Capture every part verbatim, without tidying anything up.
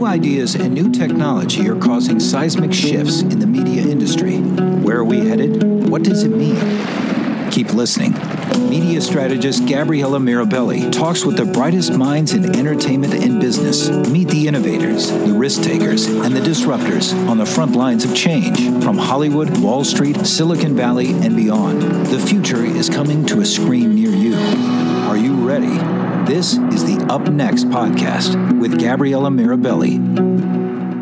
New ideas and new technology are causing seismic shifts in the media industry. Where are we headed? What does it mean? Keep listening. Media strategist Gabriella Mirabelli talks with the brightest minds in entertainment and business. Meet the innovators, the risk takers, and the disruptors on the front lines of change from Hollywood, Wall Street, Silicon Valley, and beyond. The future is coming to a screen near you. Are you ready? This is the Up Next podcast with Gabriella Mirabelli.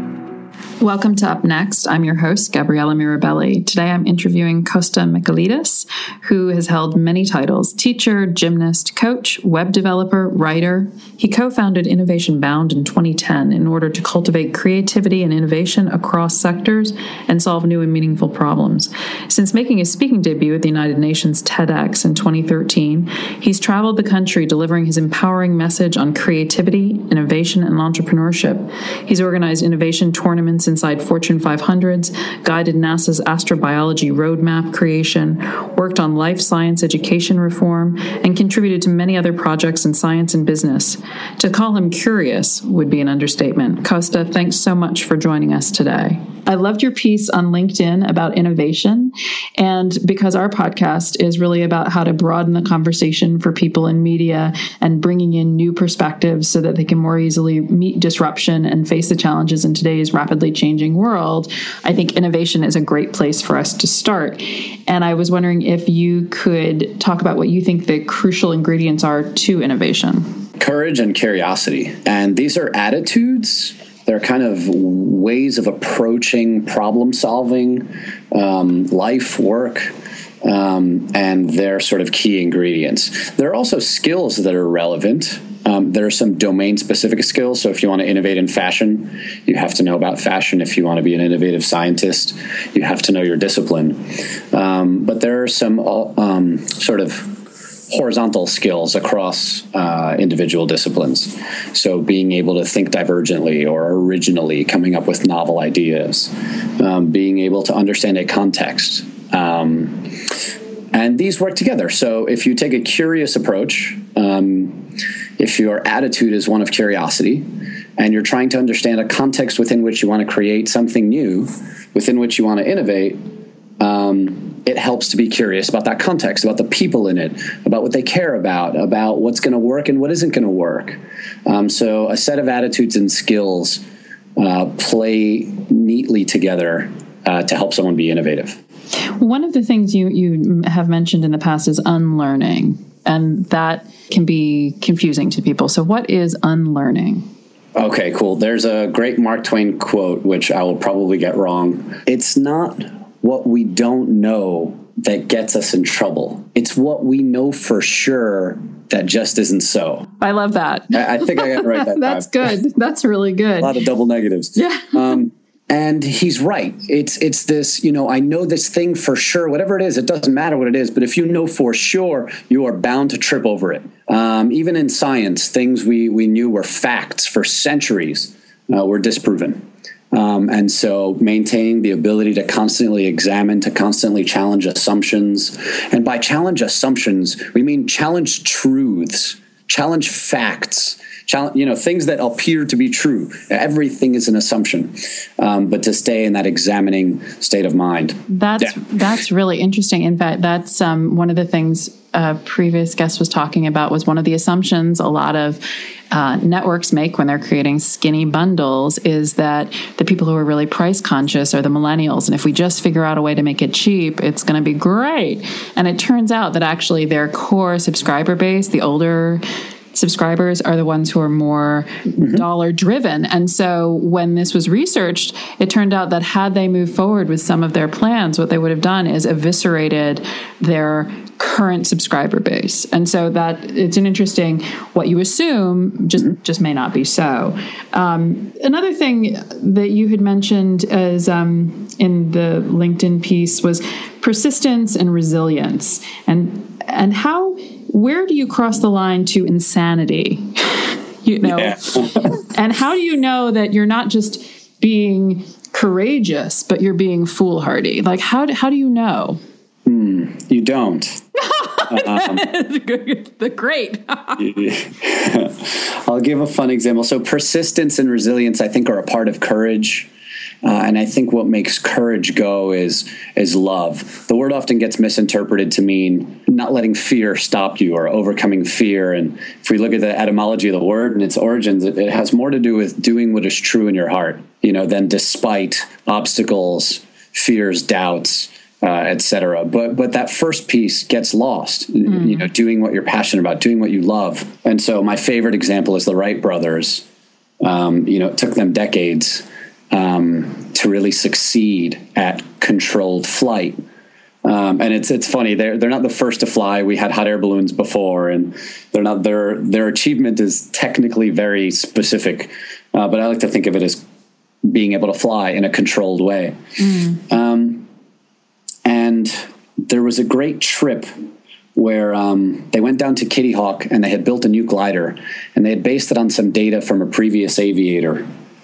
Welcome to Up Next. I'm your host, Gabriella Mirabelli. Today I'm interviewing Costa Michailidis, who has held many titles: teacher, gymnast, coach, web developer, writer. He co-founded Innovation Bound in twenty ten in order to cultivate creativity and innovation across sectors and solve new and meaningful problems. Since making his speaking debut at the United Nations TEDx in twenty thirteen, he's traveled the country delivering his empowering message on creativity, innovation, and entrepreneurship. He's organized innovation tournaments inside Fortune five hundreds, guided NASA's astrobiology roadmap creation, worked on life science education reform, and contributed to many other projects in science and business. To call him curious would be an understatement. Costa, thanks so much for joining us today. I loved your piece on LinkedIn about innovation, and because our podcast is really about how to broaden the conversation for people in media and bringing in new perspectives so that they can more easily meet disruption and face the challenges in today's rapidly changing world, I think innovation is a great place for us to start. And I was wondering if you could talk about what you think the crucial ingredients are to innovation. Courage and curiosity. And these are attitudes. They're kind of ways of approaching problem solving, um, life, work, um, and they're sort of key ingredients. There are also skills that are relevant. Um, there are some domain-specific skills. So if you want to innovate in fashion, you have to know about fashion. If you want to be an innovative scientist, you have to know your discipline. Um, but there are some um, sort of horizontal skills across uh, individual disciplines. So being able to think divergently or originally, coming up with novel ideas, um, being able to understand a context. Um, and these work together. So if you take a curious approach, um, if your attitude is one of curiosity, and you're trying to understand a context within which you want to create something new, within which you want to innovate, um, it helps to be curious about that context, about the people in it, about what they care about, about what's going to work and what isn't going to work. Um, so a set of attitudes and skills uh, play neatly together uh, to help someone be innovative. One of the things you, you have mentioned in the past is unlearning, and that can be confusing to people. So what is unlearning? Okay, cool. There's a great Mark Twain quote, which I will probably get wrong. It's not what we don't know that gets us in trouble. It's what we know for sure that just isn't so. I love that. I, I think I got it right that That's time. good. That's really good. A lot of double negatives. Yeah. um, and he's right. It's it's this, you know, I know this thing for sure. Whatever it is, it doesn't matter what it is. But if you know for sure, you are bound to trip over it. Um, even in science, things we, we knew were facts for centuries uh, were disproven. Um, and so maintaining the ability to constantly examine, to constantly challenge assumptions. And by challenge assumptions, we mean challenge truths, challenge facts, challenge, you know, things that appear to be true. Everything is an assumption, um, but to stay in that examining state of mind. That's yeah. that's really interesting. In fact, that's um, one of the things a previous guest was talking about was one of the assumptions a lot of uh, networks make when they're creating skinny bundles is that the people who are really price conscious are the millennials. And if we just figure out a way to make it cheap, it's going to be great. And it turns out that actually their core subscriber base, the older subscribers, are the ones who are more mm-hmm. dollar driven. And so when this was researched, it turned out that had they moved forward with some of their plans, what they would have done is eviscerated their current subscriber base. And so that it's an interesting, what you assume just, mm-hmm. just may not be so. Um, another thing that you had mentioned as um, in the LinkedIn piece was persistence and resilience. And, and how, where do you cross the line to insanity? You know, yeah. And how do you know that you're not just being courageous, but you're being foolhardy? Like, how do, how do you know? Mm, you don't. Um, the great. I'll give a fun example. So persistence and resilience, I think, are a part of courage. Uh, and I think what makes courage go is is love. The word often gets misinterpreted to mean not letting fear stop you or overcoming fear. And if we look at the etymology of the word and its origins, it, it has more to do with doing what is true in your heart, you know, than despite obstacles, fears, doubts, uh, et cetera. But but that first piece gets lost, mm. you know, doing what you're passionate about, doing what you love. And so my favorite example is the Wright brothers. Um, you know, it took them decades Um, to really succeed at controlled flight. Um, and it's it's funny, they're they're not the first to fly. We had hot air balloons before, and they're not their their achievement is technically very specific. Uh, but I like to think of it as being able to fly in a controlled way. Mm. Um, and there was a great trip where um, they went down to Kitty Hawk and they had built a new glider, and they had based it on some data from a previous aviator.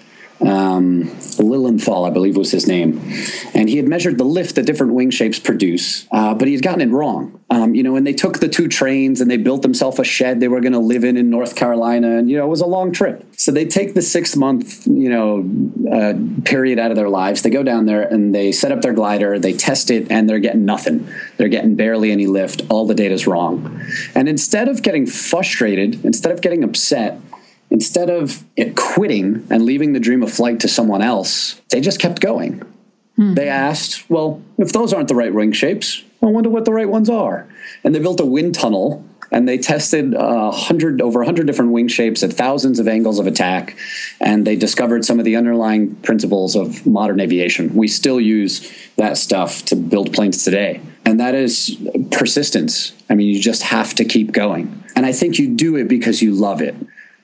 Um, Lilienthal, I believe was his name. And he had measured the lift that different wing shapes produce, uh, but he had gotten it wrong. Um, you know, when they took the two trains and they built themselves a shed they were going to live in in North Carolina, and, you know, it was a long trip. So they take the six month, you know, uh, period out of their lives. They go down there and they set up their glider, they test it, and they're getting nothing. They're getting barely any lift. All the data's wrong. And instead of getting frustrated, instead of getting upset, instead of it quitting and leaving the dream of flight to someone else, they just kept going. Hmm. They asked, well, if those aren't the right wing shapes, I wonder what the right ones are. And they built a wind tunnel, and they tested uh, hundred over one hundred different wing shapes at thousands of angles of attack, and they discovered some of the underlying principles of modern aviation. We still use that stuff to build planes today. And that is persistence. I mean, you just have to keep going. And I think you do it because you love it.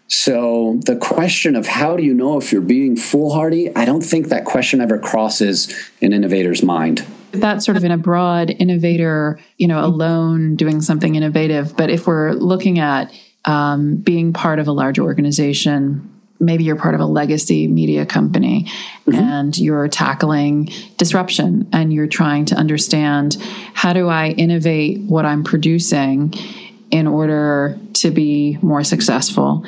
So the question of how do you know if you're being foolhardy, I don't think that question ever crosses an innovator's mind. That's sort of in a broad innovator, you know, alone doing something innovative. But if we're looking at um, being part of a large organization, maybe you're part of a legacy media company, mm-hmm. and you're tackling disruption and you're trying to understand, how do I innovate what I'm producing in order to be more successful?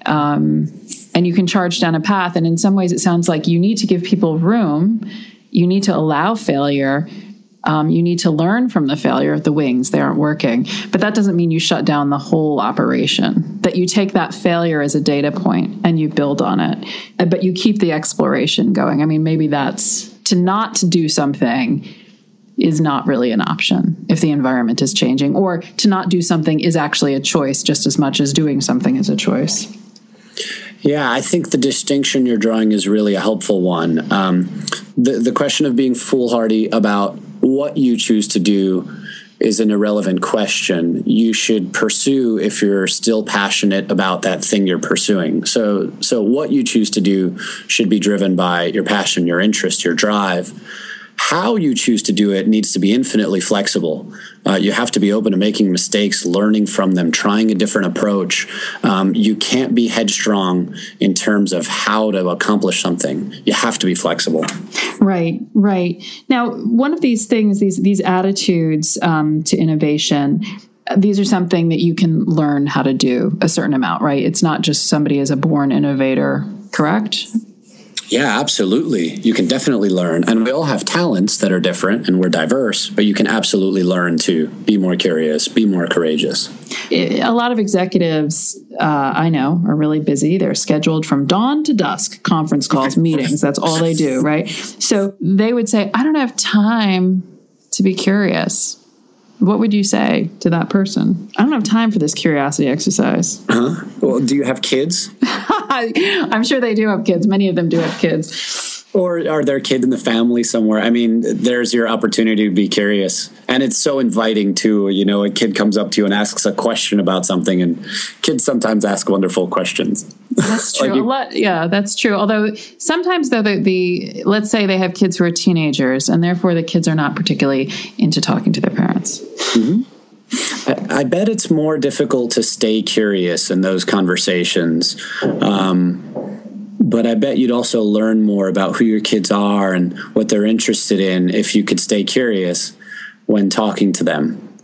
Um, and you can charge down a path. And in some ways, it sounds like you need to give people room. You need to allow failure. Um, you need to learn from the failure of the wings. They aren't working. But that doesn't mean you shut down the whole operation, that you take that failure as a data point and you build on it. But you keep the exploration going. I mean, maybe that's to not to do something is not really an option if the environment is changing, or to not do something is actually a choice just as much as doing something is a choice. Yeah, I think the distinction you're drawing is really a helpful one. Um, the, the question of being foolhardy about what you choose to do is an irrelevant question. You should pursue if you're still passionate about that thing you're pursuing. So, so what you choose to do should be driven by your passion, your interest, your drive. How you choose to do it needs to be infinitely flexible. Uh, you have to be open to making mistakes, learning from them, trying a different approach. Um, you can't be headstrong in terms of how to accomplish something. You have to be flexible. Right, right. Now, one of these things, these these attitudes um, to innovation, these are something that you can learn how to do a certain amount, right? It's not just somebody is a born innovator, correct? Yeah, absolutely. You can definitely learn. And we all have talents that are different and we're diverse, but you can absolutely learn to be more curious, be more courageous. A lot of executives, uh, I know, are really busy. They're scheduled from dawn to dusk, conference calls, meetings. That's all they do, right? So they would say, I don't have time to be curious. What would you say to that person? I don't have time for this curiosity exercise. Huh? Well, do you have kids? I'm sure they do have kids. Many of them do have kids. Or are there kids in the family somewhere? I mean, there's your opportunity to be curious. And it's so inviting, too. You know, a kid comes up to you and asks a question about something, and kids sometimes ask wonderful questions. That's true. like you, a lot, yeah, that's true. Although sometimes, though, the, the let's say they have kids who are teenagers, and therefore the kids are not particularly into talking to their parents. Mm-hmm. I, I bet it's more difficult to stay curious in those conversations. Um, but I bet you'd also learn more about who your kids are and what they're interested in if you could stay curious when talking to them.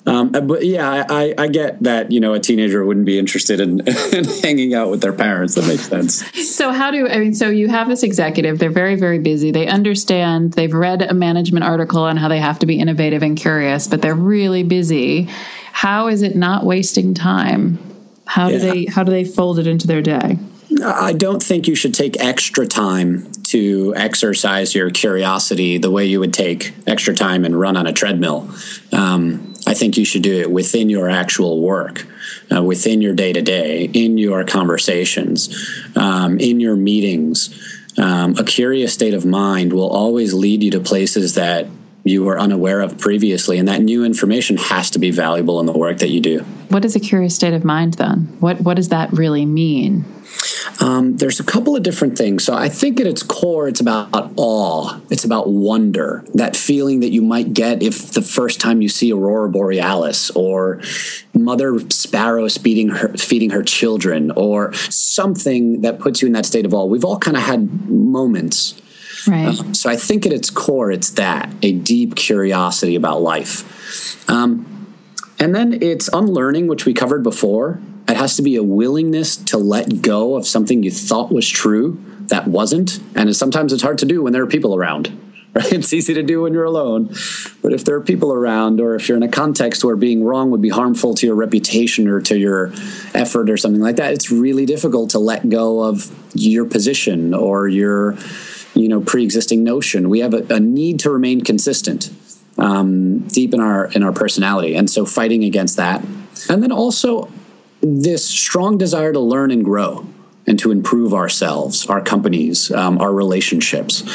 Um, but yeah, I, I get that, you know, a teenager wouldn't be interested in, in hanging out with their parents. That makes sense. So how do, I mean, so you have this executive, they're very, very busy. They understand, they've read a management article on how they have to be innovative and curious, but they're really busy. How is it not wasting time? How do yeah. they, how do they fold it into their day? I don't think you should take extra time to exercise your curiosity the way you would take extra time and run on a treadmill. Um, I think you should do it within your actual work, uh, within your day-to-day, in your conversations, um, in your meetings. Um, a curious state of mind will always lead you to places that you were unaware of previously, and that new information has to be valuable in the work that you do. What is a curious state of mind then? What what does that really mean? Um, there's a couple of different things. So I think at its core, it's about awe. It's about wonder, that feeling that you might get if the first time you see Aurora Borealis, or Mother Sparrow feeding her, feeding her children, or something that puts you in that state of awe. We've all kind of had moments. Right. Um, so I think at its core, it's that, a deep curiosity about life. Um, and then it's unlearning, which we covered before. It has to be a willingness to let go of something you thought was true that wasn't. And sometimes it's hard to do when there are people around, right? It's easy to do when you're alone. But if there are people around, or if you're in a context where being wrong would be harmful to your reputation or to your effort or something like that, it's really difficult to let go of your position or your, you know, pre-existing notion. We have a, a need to remain consistent, um, deep in our in our personality. And so fighting against that. And then also this strong desire to learn and grow and to improve ourselves, our companies, um, our relationships.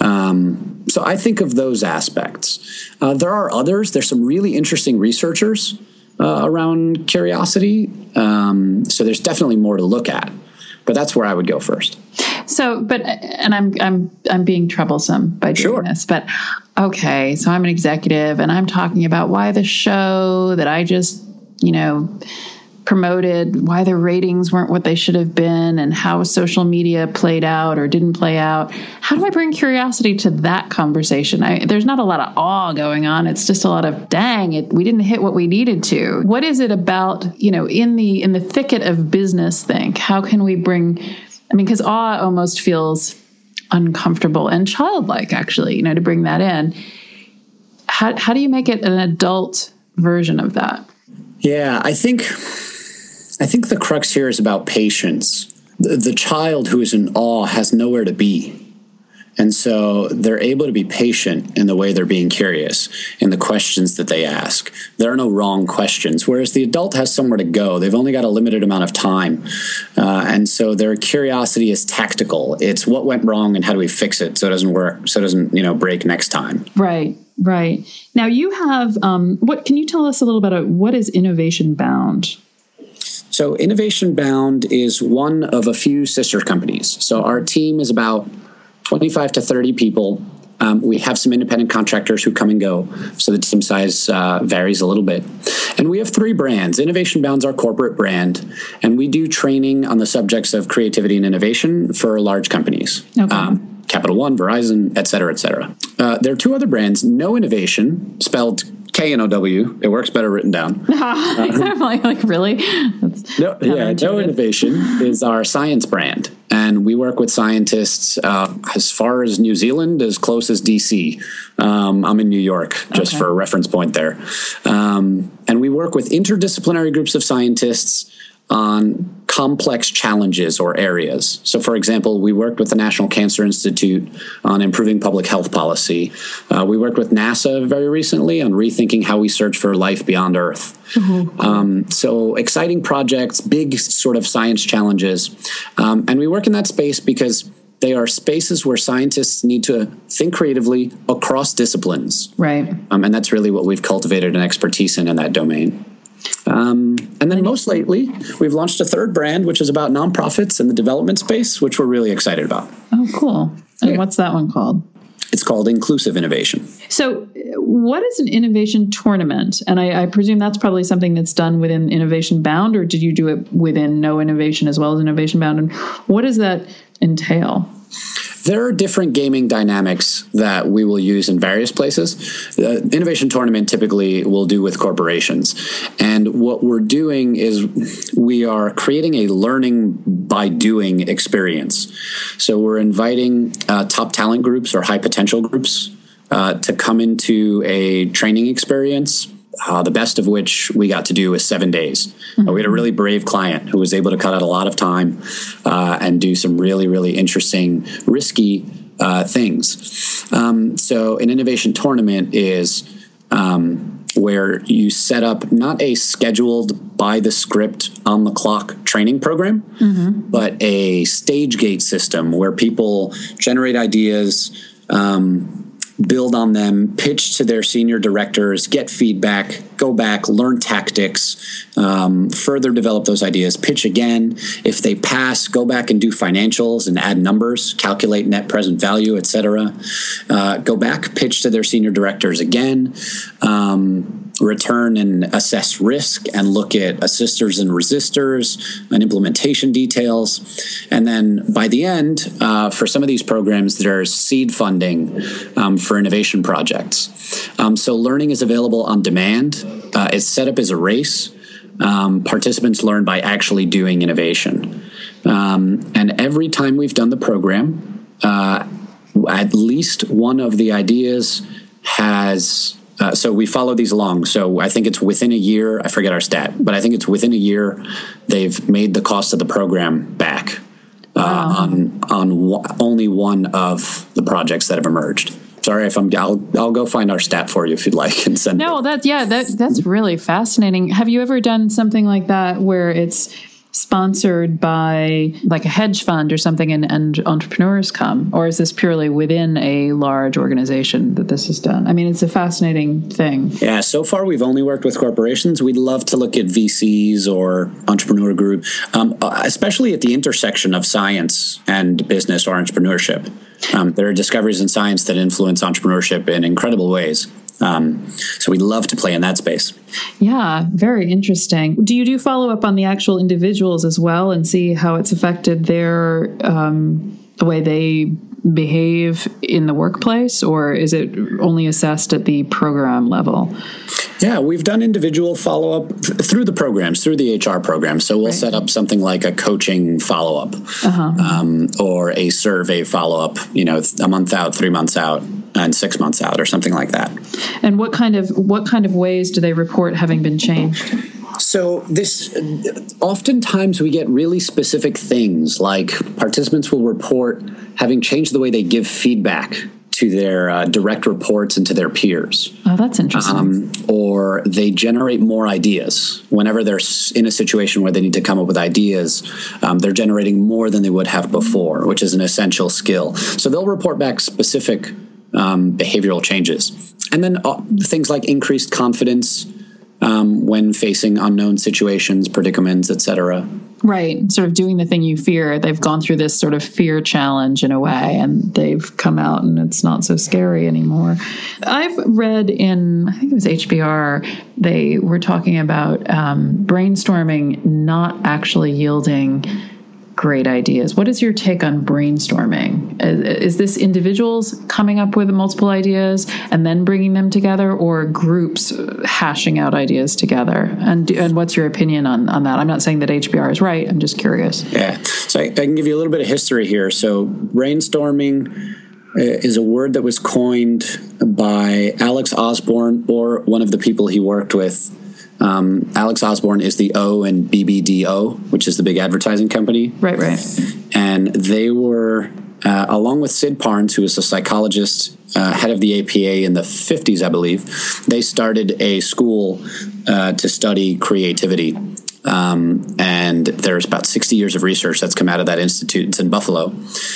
Um, so I think of those aspects. Uh, there are others. There's some really interesting researchers uh, around curiosity. Um, so there's definitely more to look at, but that's where I would go first. So, but, and I'm, I'm, I'm being troublesome by doing sure. this, but okay. So I'm an executive and I'm talking about why the show that I just, you know, promoted, why the ratings weren't what they should have been, and how social media played out or didn't play out. How do I bring curiosity to that conversation? I, there's not a lot of awe going on. It's just a lot of, dang, it, we didn't hit what we needed to. What is it about, you know, in the in the thicket of business think? How can we bring, I mean, because awe almost feels uncomfortable and childlike, actually, you know, to bring that in. How how do you make it an adult version of that? Yeah, I think... I think the crux here is about patience. The, the child who is in awe has nowhere to be. And so they're able to be patient in the way they're being curious, in the questions that they ask. There are no wrong questions, whereas the adult has somewhere to go. They've only got a limited amount of time. Uh, and so their curiosity is tactical. It's what went wrong and how do we fix it so it doesn't work, so it doesn't, you know, break next time. Right, right. Now you have, um, what can you tell us a little bit about what is Innovation Bound? So Innovation Bound is one of a few sister companies. So our team is about twenty-five to thirty people. Um, we have some independent contractors who come and go, so the team size uh, varies a little bit. And we have three brands. Innovation Bound's our corporate brand, and we do training on the subjects of creativity and innovation for large companies. Okay. Um, Capital One, Verizon, et cetera, et cetera. Uh, there are two other brands, No Innovation, spelled K N O W. It works better written down. I'm like, like, really? That's no, yeah, No Innovation is our science brand. And we work with scientists uh, as far as New Zealand, as close as D C. Um, I'm in New York, just okay. for a reference point there. Um, and we work with interdisciplinary groups of scientists on complex challenges or areas. So, for example, we worked with the National Cancer Institute on improving public health policy. Uh, we worked with NASA very recently on rethinking how we search for life beyond Earth. Mm-hmm. Um, so exciting projects, big sort of science challenges. Um, and we work in that space because they are spaces where scientists need to think creatively across disciplines. Right. Um, and that's really what we've cultivated an expertise in in that domain. Um, and then most lately, we've launched a third brand, which is about nonprofits in the development space, which we're really excited about. Oh, cool. And yeah. what's that one called? It's called Inclusive Innovation. So what is an innovation tournament? And I, I presume that's probably something that's done within Innovation Bound, or did you do it within No Innovation as well as Innovation Bound? And what does that entail? There are different gaming dynamics that we will use in various places. The Innovation Tournament typically will do with corporations. And what we're doing is we are creating a learning by doing experience. So we're inviting uh, top talent groups or high potential groups uh, to come into a training experience. Uh, the best of which we got to do was seven days. Mm-hmm. Uh, we had a really brave client who was able to cut out a lot of time uh, and do some really, really interesting, risky uh, things. Um, so an innovation tournament is um, where you set up not a scheduled by the script on the clock training program, mm-hmm. but a stage gate system where people generate ideas, um, build on them, pitch to their senior directors, get feedback, go back, learn tactics, um, further develop those ideas, pitch again. If they pass, go back and do financials and add numbers, calculate net present value, et cetera. Uh, go back, pitch to their senior directors again, um, return and assess risk and look at assisters and resistors and implementation details. And then by the end, uh, for some of these programs, there's seed funding um, for innovation projects. Um, so learning is available on demand. Uh, it's set up as a race. Um, participants learn by actually doing innovation. Um, and every time we've done the program, uh, at least one of the ideas has... Uh, so we follow these along. So I think it's within a year, I forget our stat, but I think it's within a year they've made the cost of the program back uh, wow. on on w- only one of the projects that have emerged. Sorry if I'm, I'll, I'll go find our stat for you if you'd like and send no, it. No, that's, yeah, that, that's really fascinating. Have you ever done something like that where it's sponsored by like a hedge fund or something and, and entrepreneurs come? Or is this purely within a large organization that this is done? I mean, it's a fascinating thing. Yeah, so far we've only worked with corporations. We'd love to look at V Cs or entrepreneur group, um, especially at the intersection of science and business or entrepreneurship. Um, there are discoveries in science that influence entrepreneurship in incredible ways. Um, so we'd love to play in that space. Yeah, very interesting. Do you do follow up on the actual individuals as well and see how it's affected their um, the way they behave in the workplace, or is it only assessed at the program level? Yeah, we've done individual follow-up th- through the programs, through the H R program. So we'll right. set up something like a coaching follow-up uh-huh. um, or a survey follow-up, you know, a month out, three months out, and six months out or something like that. And what kind of what kind of ways do they report having been changed? So this, oftentimes we get really specific things, like participants will report having changed the way they give feedback to their uh, direct reports and to their peers. Oh, that's interesting. Um, or they generate more ideas. Whenever they're in a situation where they need to come up with ideas, um, they're generating more than they would have before, which is an essential skill. So they'll report back specific um, behavioral changes. And then uh, things like increased confidence um, when facing unknown situations, predicaments, et cetera. Right. Sort of doing the thing you fear. They've gone through this sort of fear challenge in a way, and they've come out and it's not so scary anymore. I've read in, I think it was H B R, they were talking about um, brainstorming not actually yielding great ideas. What is your take on brainstorming? Is, is this individuals coming up with multiple ideas and then bringing them together, or groups hashing out ideas together? And and what's your opinion on, on that? I'm not saying that H B R is right. I'm just curious. Yeah. So I, I can give you a little bit of history here. So brainstorming is a word that was coined by Alex Osborne, or one of the people he worked with. Um, Alex Osborne is the O in B B D O, which is the big advertising company. Right, right. And they were, uh, along with Sid Parnes, who was a psychologist, uh, head of the A P A in the fifties, I believe, they started a school uh, to study creativity. Um, and there's about sixty years of research that's come out of that institute. It's in Buffalo.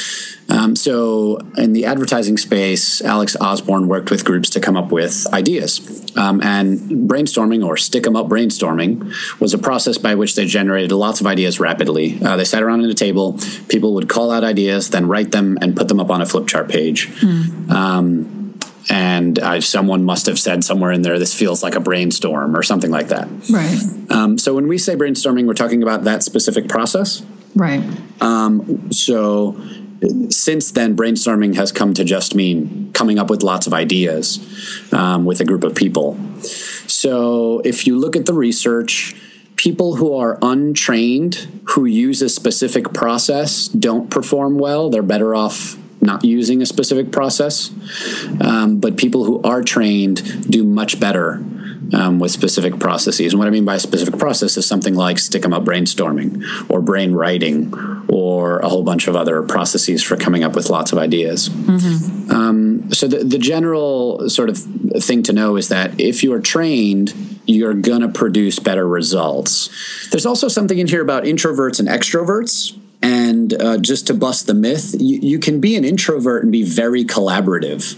Um, so in the advertising space, Alex Osborne worked with groups to come up with ideas. Um, and brainstorming, or stick-em-up brainstorming, was a process by which they generated lots of ideas rapidly. Uh, they sat around at a table, people would call out ideas, then write them and put them up on a flip chart page. Mm. Um, and uh, someone must have said somewhere in there, this feels like a brainstorm or something like that. Right. Um, so when we say brainstorming, we're talking about that specific process. Right. Um, so since then, brainstorming has come to just mean coming up with lots of ideas um, with a group of people. So if you look at the research, people who are untrained, who use a specific process, don't perform well. They're better off not using a specific process. Um, but people who are trained do much better um, with specific processes. And what I mean by a specific process is something like stick-em-up brainstorming or brain writing or a whole bunch of other processes for coming up with lots of ideas. Mm-hmm. Um, so the, the general sort of thing to know is that if you are trained, you're going to produce better results. There's also something in here about introverts and extroverts. And uh, just to bust the myth, you, you can be an introvert and be very collaborative.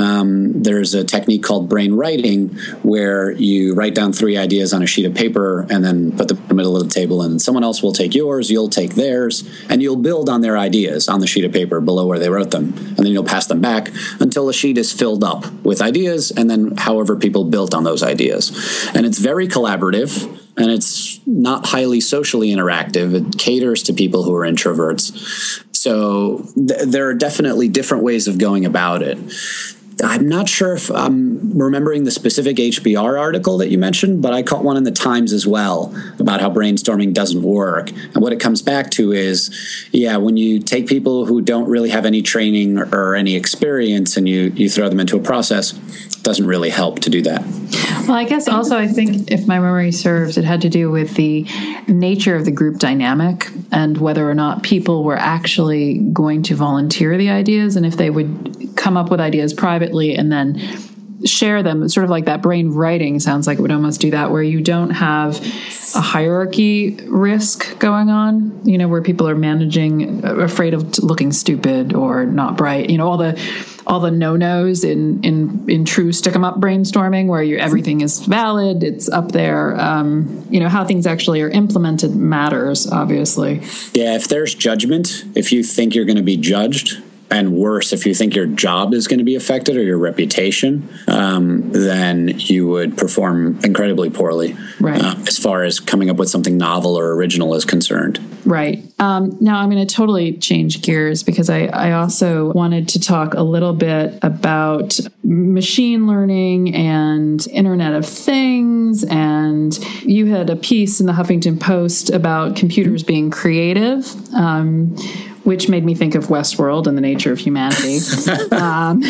Um, there's a technique called brain writing where you write down three ideas on a sheet of paper and then put them in the middle of the table, and someone else will take yours, you'll take theirs, and you'll build on their ideas on the sheet of paper below where they wrote them. And then you'll pass them back until the sheet is filled up with ideas, and then however people built on those ideas. And it's very collaborative, and it's not highly socially interactive. It caters to people who are introverts. So th- there are definitely different ways of going about it. I'm not sure if I'm remembering the specific H B R article that you mentioned, but I caught one in the Times as well about how brainstorming doesn't work. And what it comes back to is, yeah, when you take people who don't really have any training or, or any experience and you, you throw them into a process, it doesn't really help to do that. Well, I guess also I think if my memory serves, it had to do with the nature of the group dynamic and whether or not people were actually going to volunteer the ideas and if they would come up with ideas privately and then share them. Sort of like that brain writing sounds like it would almost do that, where you don't have a hierarchy risk going on, you know, where people are managing, afraid of looking stupid or not bright, you know, all the all the no-nos in in in true stick-em-up brainstorming where you everything is valid, it's up there. Um, you know, how things actually are implemented matters, obviously. Yeah, if there's judgment, if you think you're going to be judged, and worse, if you think your job is going to be affected or your reputation, um, then you would perform incredibly poorly, right. uh, as far as coming up with something novel or original is concerned. Right. Um, now I'm going to totally change gears because I, I also wanted to talk a little bit about machine learning and Internet of Things. And you had a piece in the Huffington Post about computers being creative, um, which made me think of Westworld and the nature of humanity. um, so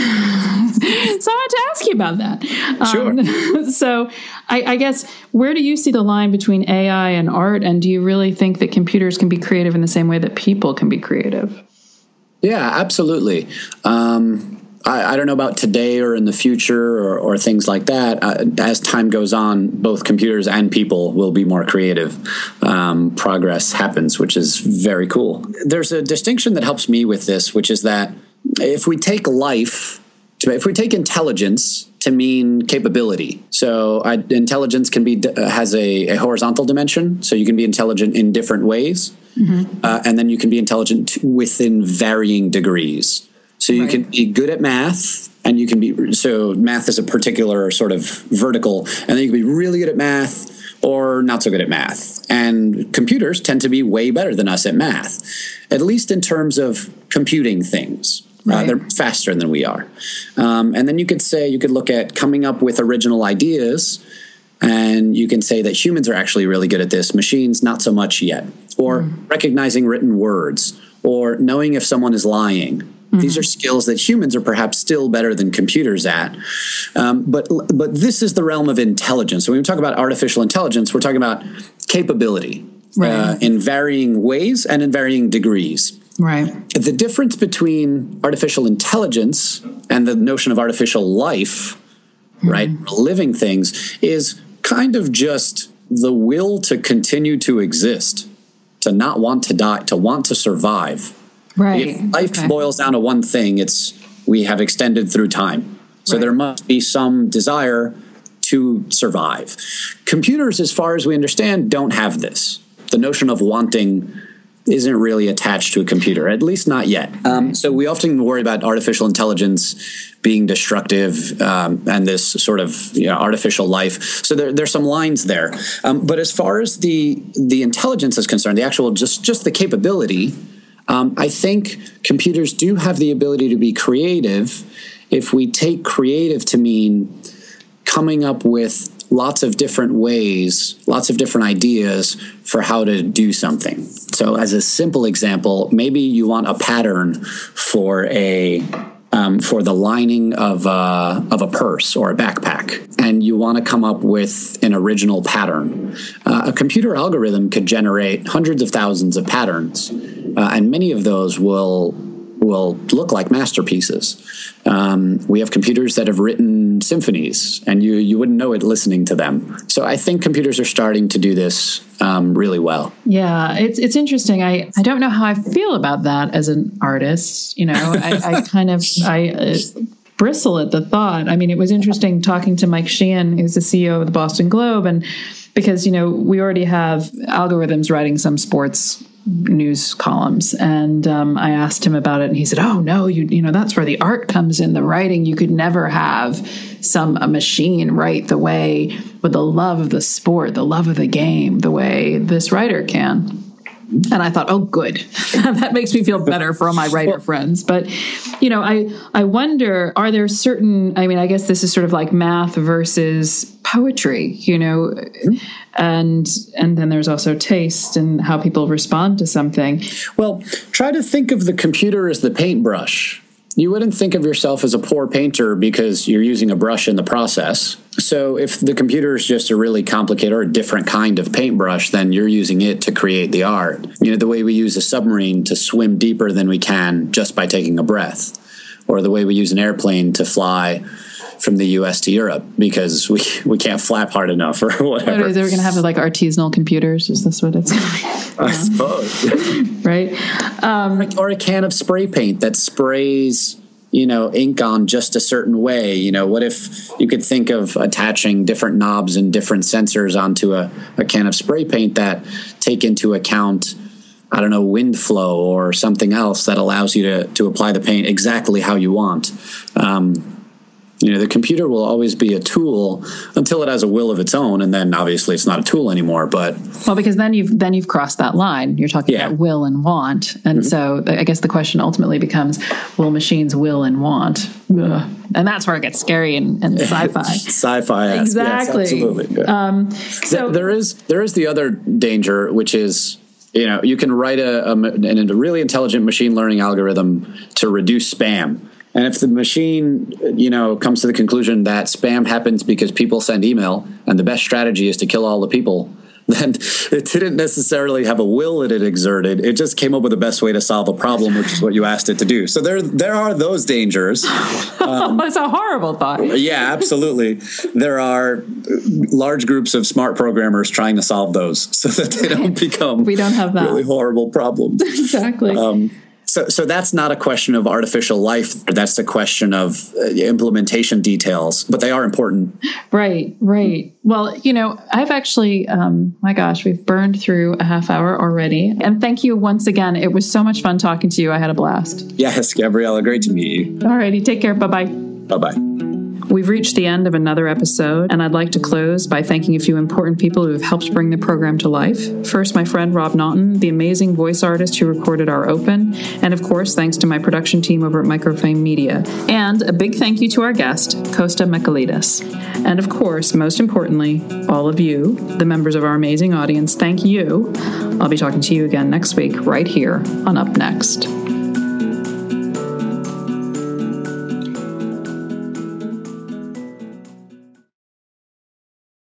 I wanted to ask you about that. Um, sure. So I, I guess, where do you see the line between A I and art? And do you really think that computers can be creative in the same way that people can be creative? Yeah, absolutely. Um, I, I don't know about today or in the future or, or things like that. Uh, as time goes on, both computers and people will be more creative. Um, progress happens, which is very cool. There's a distinction that helps me with this, which is that if we take life, to, if we take intelligence to mean capability, so I, intelligence can be has a, a horizontal dimension, so you can be intelligent in different ways, mm-hmm. uh, and then you can be intelligent within varying degrees. So you right. can be good at math, and you can be, so math is a particular sort of vertical, and then you can be really good at math or not so good at math. And computers tend to be way better than us at math, at least in terms of computing things. Right. Uh, they're faster than we are. Um, and then you could say, you could look at coming up with original ideas, and you can say that humans are actually really good at this, machines not so much yet. Or mm. recognizing written words, or knowing if someone is lying. Mm-hmm. These are skills that humans are perhaps still better than computers at. Um, but but this is the realm of intelligence. So when we talk about artificial intelligence, we're talking about capability right. uh, in varying ways and in varying degrees. Right. The difference between artificial intelligence and the notion of artificial life, mm-hmm. right, living things, is kind of just the will to continue to exist, to not want to die, to want to survive. Right. If life okay. boils down to one thing, it's we have extended through time. So right. there must be some desire to survive. Computers, as far as we understand, don't have this. The notion of wanting isn't really attached to a computer, at least not yet. Um, so we often worry about artificial intelligence being destructive um, and this sort of you know, artificial life. So there, there's some lines there. Um, but as far as the the intelligence is concerned, the actual just just the capability, Um, I think computers do have the ability to be creative if we take creative to mean coming up with lots of different ways, lots of different ideas for how to do something. So as a simple example, maybe you want a pattern for a um, for the lining of a, of a purse or a backpack, and you want to come up with an original pattern. Uh, a computer algorithm could generate hundreds of thousands of patterns, uh, and many of those will will look like masterpieces. Um, we have computers that have written symphonies, and you you wouldn't know it listening to them. So I think computers are starting to do this um, really well. Yeah, it's it's interesting. I, I don't know how I feel about that as an artist. You know, I, I kind of I uh, bristle at the thought. I mean, it was interesting talking to Mike Sheehan, who's the C E O of the Boston Globe, and because, you know, we already have algorithms writing some sports news columns. And um, I asked him about it, and he said, oh, no, you you know, that's where the art comes in, the writing. You could never have some a machine write the way, with the love of the sport, the love of the game, the way this writer can. And I thought, oh, good. That makes me feel better for all my writer friends. But, you know, I, I wonder, are there certain, I mean, I guess this is sort of like math versus poetry, you know, and and then there's also taste and how people respond to something. Well, try to think of the computer as the paintbrush. You wouldn't think of yourself as a poor painter because you're using a brush in the process. So if the computer is just a really complicated or a different kind of paintbrush, then you're using it to create the art. You know, the way we use a submarine to swim deeper than we can just by taking a breath, or the way we use an airplane to fly from the U S to Europe because we, we can't flap hard enough or whatever. They're going to have like artisanal computers. Is this what it's going to be? I suppose. Right. Um, or a can of spray paint that sprays, you know, ink on just a certain way. You know, what if you could think of attaching different knobs and different sensors onto a, a can of spray paint that take into account, I don't know, wind flow or something else that allows you to, to apply the paint exactly how you want. Um, You know, the computer will always be a tool until it has a will of its own, and then obviously it's not a tool anymore. But well, because then you've then you've crossed that line. You're talking yeah. about will and want, and mm-hmm. so I guess the question ultimately becomes: will machines will and want? Ugh. And that's where it gets scary and, and sci-fi. Sci-fi, exactly. Yes, absolutely. Yeah. Um, so there is there is the other danger, which is, you know, you can write a, a, a really intelligent machine learning algorithm to reduce spam. And if the machine, you know, comes to the conclusion that spam happens because people send email and the best strategy is to kill all the people, then it didn't necessarily have a will that it exerted. It just came up with the best way to solve a problem, which is what you asked it to do. So there there are those dangers. Um, That's a horrible thought. Yeah, absolutely. There are large groups of smart programmers trying to solve those so that they don't become we don't have that. really horrible problems. Exactly. Um, So, so that's not a question of artificial life. That's a question of uh, implementation details, but they are important. Right, right. Well, you know, I've actually, um, my gosh, we've burned through a half hour already. And thank you once again. It was so much fun talking to you. I had a blast. Yes, Gabriella, great to meet you. All righty, take care. Bye-bye. Bye-bye. We've reached the end of another episode, and I'd like to close by thanking a few important people who have helped bring the program to life. First, my friend Rob Naughton, the amazing voice artist who recorded our open, and of course, thanks to my production team over at Microframe Media. And a big thank you to our guest, Kosta Michailidis. And of course, most importantly, all of you, the members of our amazing audience, thank you. I'll be talking to you again next week, right here on Up Next.